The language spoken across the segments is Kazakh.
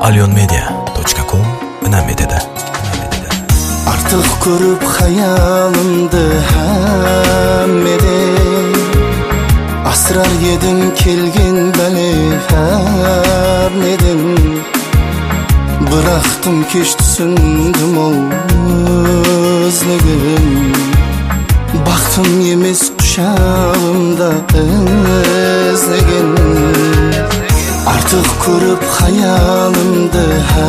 alionmedia.com ынам етеді. Артық көріп хаялымды әммеден асырар едім келген бәле әрнеден Бірақтым кеш түсіндім ол өзлігін Бақтым емес құшағымда ізлеген Артық көріп хаялымды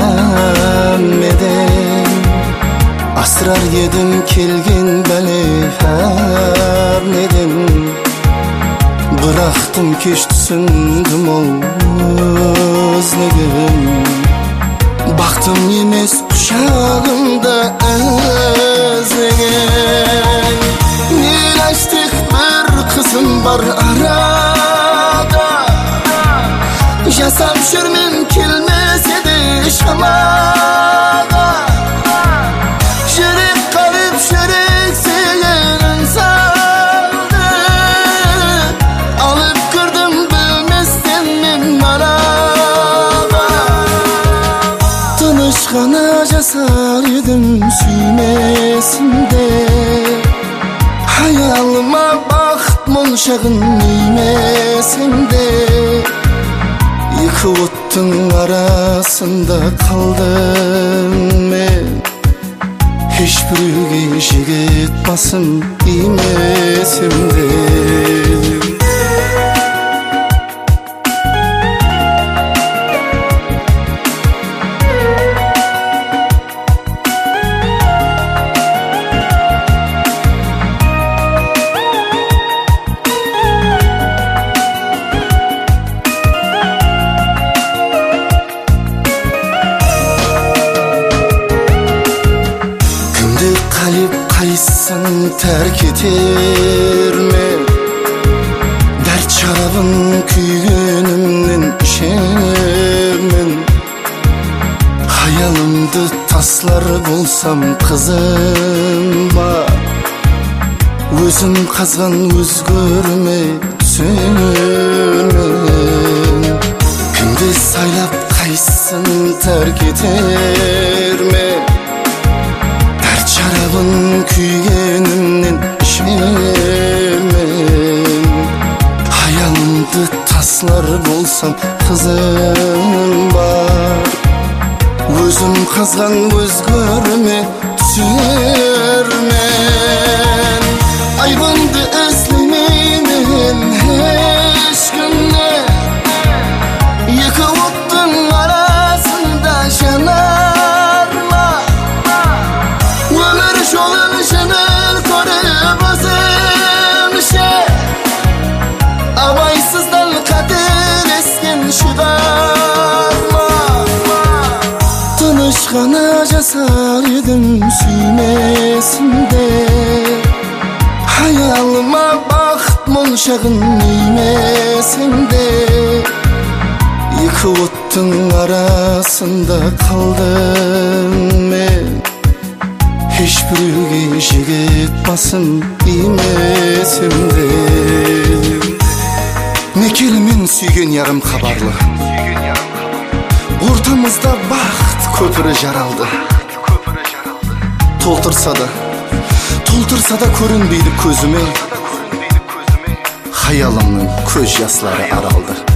әммеден асырар едім келген бәле әрнеден Бірақтым кеш түсіндім ол өзлігін Бақтым емес құшағымда ізлеген Мирастық бір қызым бар арада Жасап жүрмін келмесе де шамаға Жүрек қалып жүрек сенің салды Алып кірдім білместен мен араға Тыныш қана жасар едім сүймесінде Хаялыма бақыт моншағын немесінде Екі оттың арасында қалдым мен Ешбіреуге жігіт басын имесімде Қалып қайсын тәрк етер ме Дәрт шарабын күйгенімнен ішемін Хаялымды таслар болсам қызым бар Өзім қазған өзгерме түсемін Кімді сайлап қайсын тәрк етер ме Шарабын күйгенімнен ішемін Хаялымды таслар болсам қызым бар Өзім қазған өзгерме түсермен Айбынды іздемеймін ешкімне Екі оттың арасында жанар Өмір жолын жеңіл көріп өзімше Абайсыздан қателескен шыдарма Тыныш қана жасар едім сүймесінде Хаялыма бақыт моншағын немесінде Екі оттың арасында қалдым мен Ешбіреуге жігіт басын имесімде Некелімен сүйген ярым қабарлы Ортамызда бақыт көпірі жаралды Толтырса да көрінбейді көзіме Хаялымның көз жастары аралды